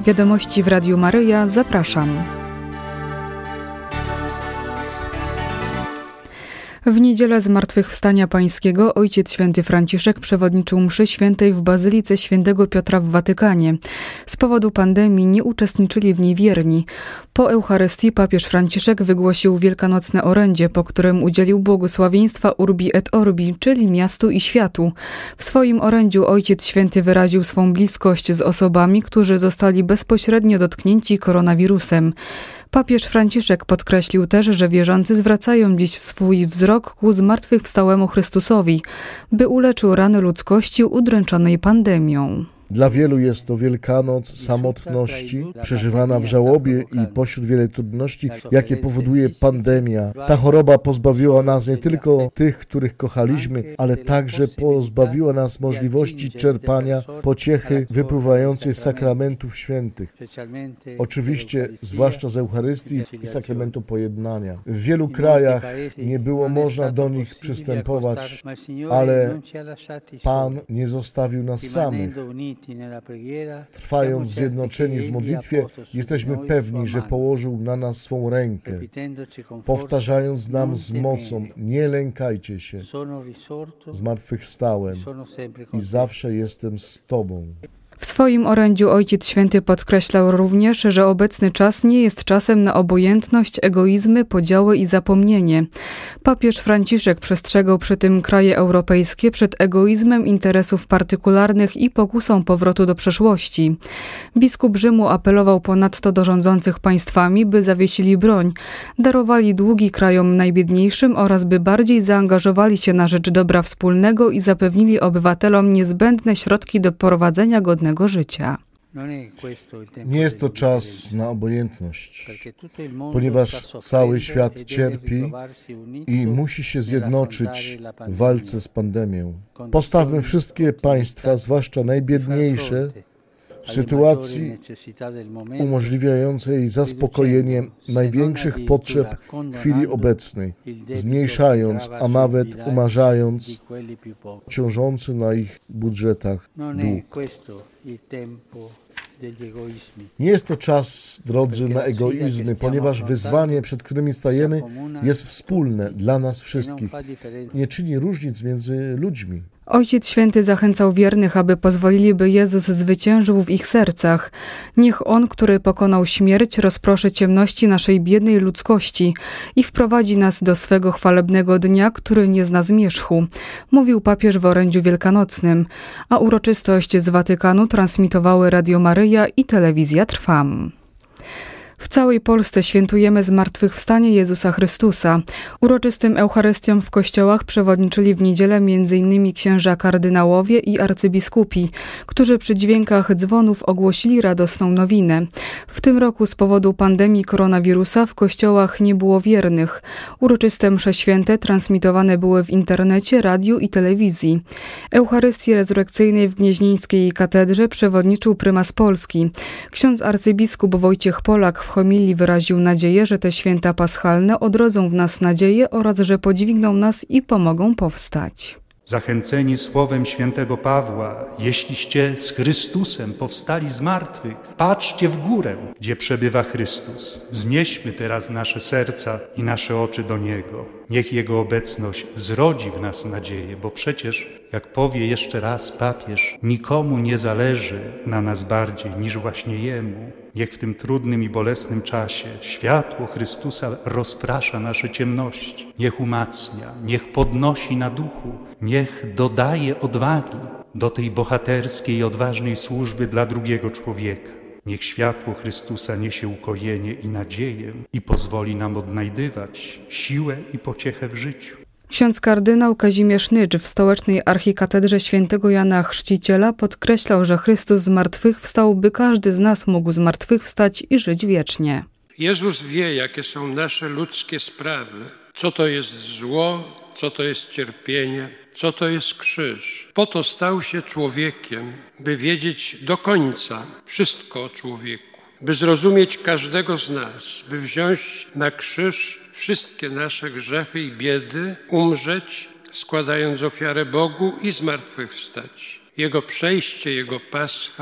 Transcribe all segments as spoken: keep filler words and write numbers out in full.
Wiadomości w Radiu Maryja, zapraszam. W niedzielę Zmartwychwstania Pańskiego Ojciec Święty Franciszek przewodniczył mszy świętej w Bazylice Świętego Piotra w Watykanie. Z powodu pandemii nie uczestniczyli w niej wierni. Po Eucharystii papież Franciszek wygłosił wielkanocne orędzie, po którym udzielił błogosławieństwa Urbi et Orbi, czyli miastu i światu. W swoim orędziu Ojciec Święty wyraził swą bliskość z osobami, którzy zostali bezpośrednio dotknięci koronawirusem. Papież Franciszek podkreślił też, że wierzący zwracają dziś swój wzrok ku zmartwychwstałemu Chrystusowi, by uleczył rany ludzkości udręczonej pandemią. Dla wielu jest to Wielkanoc samotności, przeżywana w żałobie i pośród wielu trudności, jakie powoduje pandemia. Ta choroba pozbawiła nas nie tylko tych, których kochaliśmy, ale także pozbawiła nas możliwości czerpania pociechy wypływającej z sakramentów świętych. Oczywiście, zwłaszcza z Eucharystii i sakramentu pojednania. W wielu krajach nie było można do nich przystępować, ale Pan nie zostawił nas samych. Trwając zjednoczeni w modlitwie, jesteśmy pewni, że położył na nas swą rękę, powtarzając nam z mocą: nie lękajcie się, zmartwychwstałem i zawsze jestem z Tobą. W swoim orędziu Ojciec Święty podkreślał również, że obecny czas nie jest czasem na obojętność, egoizmy, podziały i zapomnienie. Papież Franciszek przestrzegał przy tym kraje europejskie przed egoizmem interesów partykularnych i pokusą powrotu do przeszłości. Biskup Rzymu apelował ponadto do rządzących państwami, by zawiesili broń, darowali długi krajom najbiedniejszym oraz by bardziej zaangażowali się na rzecz dobra wspólnego i zapewnili obywatelom niezbędne środki do prowadzenia godnego życia. Nie jest to czas na obojętność, ponieważ cały świat cierpi i musi się zjednoczyć w walce z pandemią. Postawmy wszystkie państwa, zwłaszcza najbiedniejsze, w sytuacji umożliwiającej zaspokojenie największych potrzeb chwili obecnej, zmniejszając, a nawet umarzając ciążący na ich budżetach dług. Nie jest to czas, drodzy, na egoizmy, ponieważ wyzwanie, przed którymi stajemy, jest wspólne dla nas wszystkich. Nie czyni różnic między ludźmi. Ojciec Święty zachęcał wiernych, aby pozwolili, by Jezus zwyciężył w ich sercach. Niech On, który pokonał śmierć, rozproszy ciemności naszej biednej ludzkości i wprowadzi nas do swego chwalebnego dnia, który nie zna zmierzchu, mówił papież w orędziu wielkanocnym, a uroczystość z Watykanu transmitowały Radio Maryja i Telewizja Trwam. W całej Polsce świętujemy zmartwychwstanie Jezusa Chrystusa. Uroczystym Eucharystiom w kościołach przewodniczyli w niedzielę m.in. księża kardynałowie i arcybiskupi, którzy przy dźwiękach dzwonów ogłosili radosną nowinę. W tym roku z powodu pandemii koronawirusa w kościołach nie było wiernych. Uroczyste msze święte transmitowane były w internecie, radiu i telewizji. Eucharystii rezurekcyjnej w Gnieźnieńskiej katedrze przewodniczył prymas Polski. Ksiądz arcybiskup Wojciech Polak w homilii wyraził nadzieję, że te święta paschalne odrodzą w nas nadzieję oraz że podźwigną nas i pomogą powstać. Zachęceni słowem świętego Pawła: jeśliście z Chrystusem powstali z martwych, patrzcie w górę, gdzie przebywa Chrystus. Wznieśmy teraz nasze serca i nasze oczy do Niego. Niech Jego obecność zrodzi w nas nadzieję, bo przecież, jak powie jeszcze raz papież, nikomu nie zależy na nas bardziej niż właśnie Jemu. Niech w tym trudnym i bolesnym czasie światło Chrystusa rozprasza nasze ciemności. Niech umacnia, niech podnosi na duchu, niech dodaje odwagi do tej bohaterskiej i odważnej służby dla drugiego człowieka. Niech światło Chrystusa niesie ukojenie i nadzieję i pozwoli nam odnajdywać siłę i pociechę w życiu. Ksiądz kardynał Kazimierz Nycz w stołecznej archikatedrze świętego Jana Chrzciciela podkreślał, że Chrystus zmartwychwstał, by każdy z nas mógł zmartwychwstać i żyć wiecznie. Jezus wie, jakie są nasze ludzkie sprawy, co to jest zło, co to jest cierpienie, co to jest krzyż. Po to stał się człowiekiem, by wiedzieć do końca wszystko o człowieku, by zrozumieć każdego z nas, by wziąć na krzyż wszystkie nasze grzechy i biedy, umrzeć, składając ofiarę Bogu i zmartwychwstać. Jego przejście, Jego pascha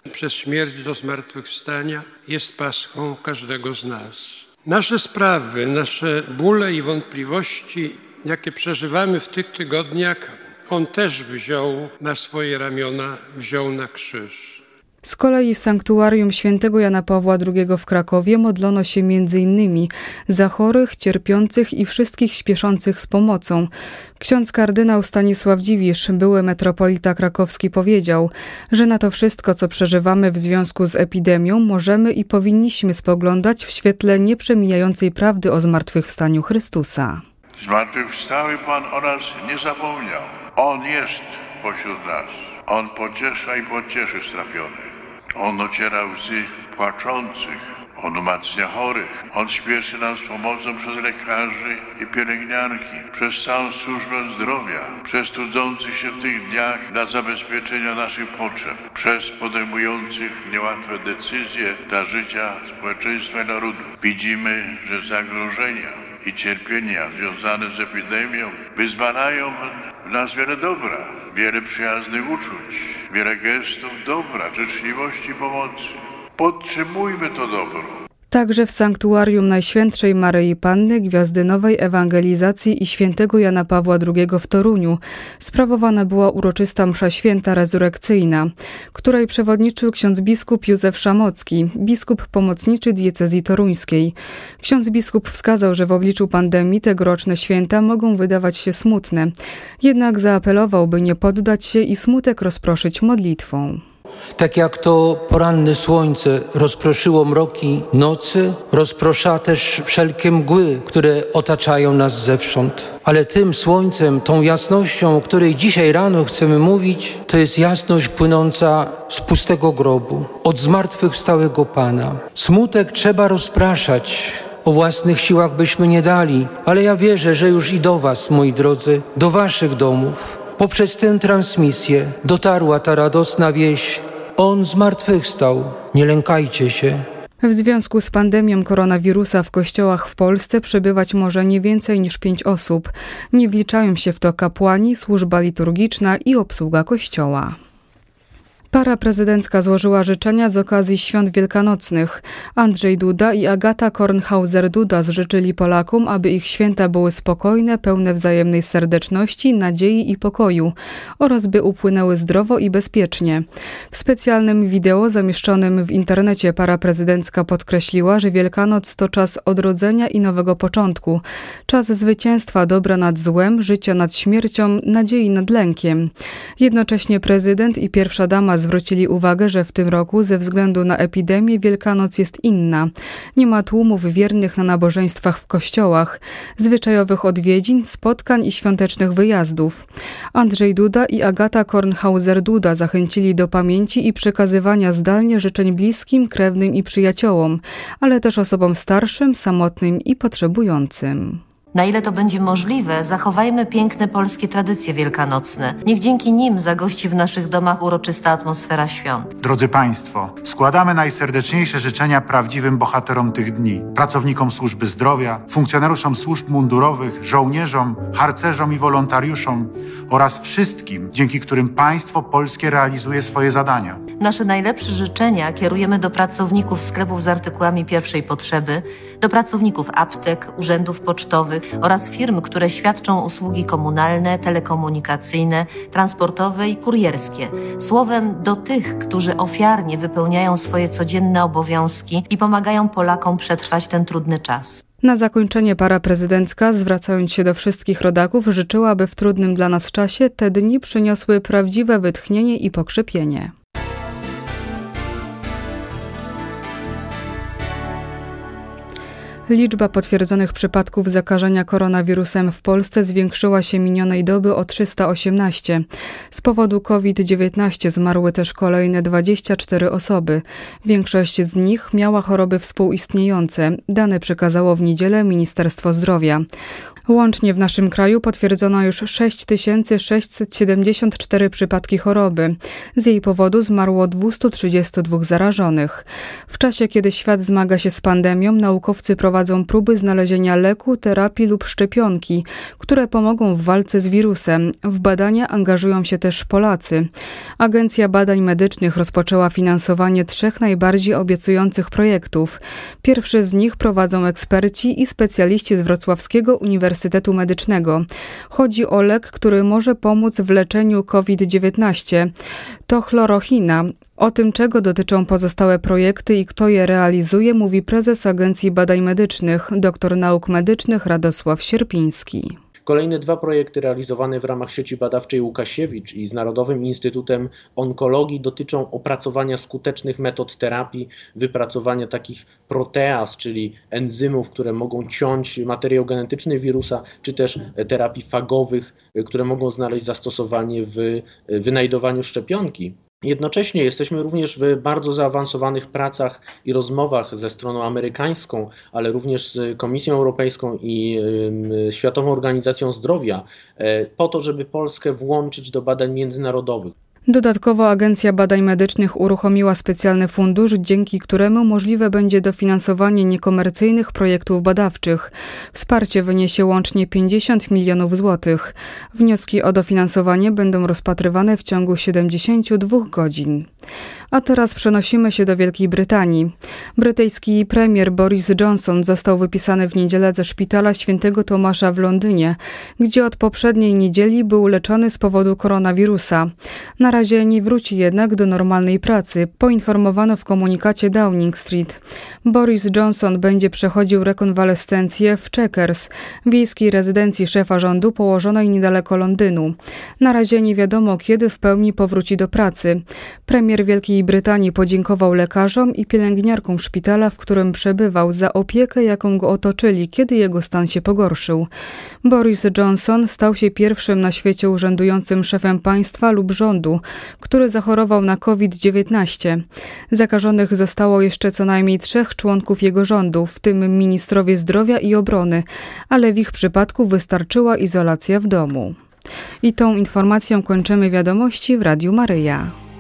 przez śmierć do zmartwychwstania jest paschą każdego z nas. Nasze sprawy, nasze bóle i wątpliwości, jakie przeżywamy w tych tygodniach, On też wziął na swoje ramiona, wziął na krzyż. Z kolei w sanktuarium świętego Jana Pawła drugiego w Krakowie modlono się między innymi za chorych, cierpiących i wszystkich śpieszących z pomocą. Ksiądz kardynał Stanisław Dziwisz, były metropolita krakowski, powiedział, że na to wszystko, co przeżywamy w związku z epidemią, możemy i powinniśmy spoglądać w świetle nieprzemijającej prawdy o zmartwychwstaniu Chrystusa. Zmartwychwstały Pan o nas nie zapomniał. On jest pośród nas. On pociesza i pocieszy strapionych. On ociera łzy płaczących. On umacnia chorych. On śpieszy nam z pomocą przez lekarzy i pielęgniarki, przez całą służbę zdrowia, przez trudzących się w tych dniach dla zabezpieczenia naszych potrzeb, przez podejmujących niełatwe decyzje dla życia społeczeństwa i narodu. Widzimy, że zagrożenia i cierpienia związane z epidemią wyzwalają w nas wiele dobra, wiele przyjaznych uczuć, wiele gestów dobra, życzliwości i pomocy. Podtrzymujmy to dobro. Także w sanktuarium Najświętszej Maryi Panny, Gwiazdy Nowej Ewangelizacji i świętego Jana Pawła drugiego w Toruniu sprawowana była uroczysta msza święta rezurekcyjna, której przewodniczył ksiądz biskup Józef Szamocki, biskup pomocniczy diecezji toruńskiej. Ksiądz biskup wskazał, że w obliczu pandemii tegoroczne święta mogą wydawać się smutne, jednak zaapelował, by nie poddać się i smutek rozproszyć modlitwą. Tak jak to poranne słońce rozproszyło mroki nocy, rozprosza też wszelkie mgły, które otaczają nas zewsząd. Ale tym słońcem, tą jasnością, o której dzisiaj rano chcemy mówić, to jest jasność płynąca z pustego grobu, od zmartwychwstałego Pana. Smutek trzeba rozpraszać. O własnych siłach byśmy nie dali, ale ja wierzę, że już i do was, moi drodzy, do waszych domów, poprzez tę transmisję dotarła ta radosna wieść. On zmartwychwstał, nie lękajcie się. W związku z pandemią koronawirusa w kościołach w Polsce przebywać może nie więcej niż pięć osób. Nie wliczają się w to kapłani, służba liturgiczna i obsługa kościoła. Para prezydencka złożyła życzenia z okazji świąt wielkanocnych. Andrzej Duda i Agata Kornhauser-Duda życzyli Polakom, aby ich święta były spokojne, pełne wzajemnej serdeczności, nadziei i pokoju oraz by upłynęły zdrowo i bezpiecznie. W specjalnym wideo zamieszczonym w internecie para prezydencka podkreśliła, że Wielkanoc to czas odrodzenia i nowego początku, czas zwycięstwa dobra nad złem, życia nad śmiercią, nadziei nad lękiem. Jednocześnie prezydent i pierwsza dama zwrócili uwagę, że w tym roku ze względu na epidemię Wielkanoc jest inna. Nie ma tłumów wiernych na nabożeństwach w kościołach, zwyczajowych odwiedzin, spotkań i świątecznych wyjazdów. Andrzej Duda i Agata Kornhauser-Duda zachęcili do pamięci i przekazywania zdalnie życzeń bliskim, krewnym i przyjaciołom, ale też osobom starszym, samotnym i potrzebującym. Na ile to będzie możliwe, zachowajmy piękne polskie tradycje wielkanocne. Niech dzięki nim zagości w naszych domach uroczysta atmosfera świąt. Drodzy Państwo, składamy najserdeczniejsze życzenia prawdziwym bohaterom tych dni. Pracownikom służby zdrowia, funkcjonariuszom służb mundurowych, żołnierzom, harcerzom i wolontariuszom oraz wszystkim, dzięki którym państwo polskie realizuje swoje zadania. Nasze najlepsze życzenia kierujemy do pracowników sklepów z artykułami pierwszej potrzeby, do pracowników aptek, urzędów pocztowych oraz firm, które świadczą usługi komunalne, telekomunikacyjne, transportowe i kurierskie. Słowem, do tych, którzy ofiarnie wypełniają swoje codzienne obowiązki i pomagają Polakom przetrwać ten trudny czas. Na zakończenie para prezydencka, zwracając się do wszystkich rodaków, życzyła, aby w trudnym dla nas czasie te dni przyniosły prawdziwe wytchnienie i pokrzepienie. Liczba potwierdzonych przypadków zakażenia koronawirusem w Polsce zwiększyła się minionej doby o trzysta osiemnaście. Z powodu kowid dziewiętnaście zmarły też kolejne dwadzieścia cztery osoby. Większość z nich miała choroby współistniejące. Dane przekazało w niedzielę Ministerstwo Zdrowia. Łącznie w naszym kraju potwierdzono już sześć tysięcy sześćset siedemdziesiąt cztery przypadki choroby. Z jej powodu zmarło dwieście trzydzieści dwa zarażonych. W czasie, kiedy świat zmaga się z pandemią, naukowcy prowadzą próby znalezienia leku, terapii lub szczepionki, które pomogą w walce z wirusem. W badania angażują się też Polacy. Agencja Badań Medycznych rozpoczęła finansowanie trzech najbardziej obiecujących projektów. Pierwszy z nich prowadzą eksperci i specjaliści z Wrocławskiego Uniwersytetu Uniwersytetu Medycznego. Chodzi o lek, który może pomóc w leczeniu COVID dziewiętnaście. To chlorochina. O tym, czego dotyczą pozostałe projekty i kto je realizuje, mówi prezes Agencji Badań Medycznych, doktor nauk medycznych Radosław Sierpiński. Kolejne dwa projekty realizowane w ramach sieci badawczej Łukasiewicz i z Narodowym Instytutem Onkologii dotyczą opracowania skutecznych metod terapii, wypracowania takich proteaz, czyli enzymów, które mogą ciąć materiał genetyczny wirusa, czy też terapii fagowych, które mogą znaleźć zastosowanie w wynajdowaniu szczepionki. Jednocześnie jesteśmy również w bardzo zaawansowanych pracach i rozmowach ze stroną amerykańską, ale również z Komisją Europejską i Światową Organizacją Zdrowia po to, żeby Polskę włączyć do badań międzynarodowych. Dodatkowo Agencja Badań Medycznych uruchomiła specjalny fundusz, dzięki któremu możliwe będzie dofinansowanie niekomercyjnych projektów badawczych. Wsparcie wyniesie łącznie pięćdziesiąt milionów złotych. Wnioski o dofinansowanie będą rozpatrywane w ciągu siedemdziesięciu dwóch godzin. A teraz przenosimy się do Wielkiej Brytanii. Brytyjski premier Boris Johnson został wypisany w niedzielę ze szpitala Świętego Tomasza w Londynie, gdzie od poprzedniej niedzieli był leczony z powodu koronawirusa. Na razie nie wróci jednak do normalnej pracy, poinformowano w komunikacie Downing Street. Boris Johnson będzie przechodził rekonwalescencję w Chequers, wiejskiej rezydencji szefa rządu położonej niedaleko Londynu. Na razie nie wiadomo, kiedy w pełni powróci do pracy. Premier Wielkiej Brytanii podziękował lekarzom i pielęgniarkom szpitala, w którym przebywał, za opiekę, jaką go otoczyli, kiedy jego stan się pogorszył. Boris Johnson stał się pierwszym na świecie urzędującym szefem państwa lub rządu, który zachorował na COVID dziewiętnaście. Zakażonych zostało jeszcze co najmniej trzech członków jego rządu, w tym ministrowie zdrowia i obrony, ale w ich przypadku wystarczyła izolacja w domu. I tą informacją kończymy wiadomości w Radiu Maryja.